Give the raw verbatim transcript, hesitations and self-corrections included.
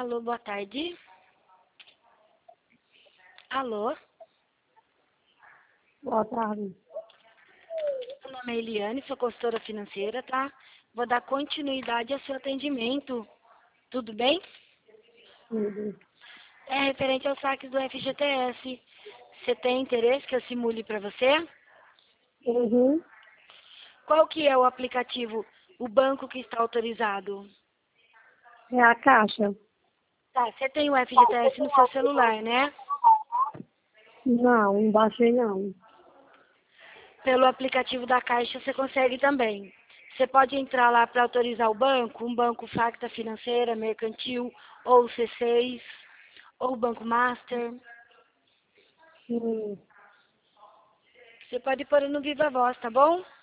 Alô, boa tarde. Alô, Boa tarde. meu nome é Eliane, sou consultora financeira, tá? Vou dar continuidade ao seu atendimento. Tudo bem? Tudo. É referente aos saques do F G T S. Você tem interesse que eu simule para você? Uhum. Qual que é o aplicativo, o banco que está autorizado? É a caixa? Tá, você tem o F G T S no seu celular, né? Não, não baixei não. Pelo aplicativo da Caixa você consegue também. Você pode entrar lá para autorizar o banco, um banco Facta Financeira, Mercantil, ou C seis, ou Banco Master. Hum. Você pode pôr no Viva Voz, tá bom?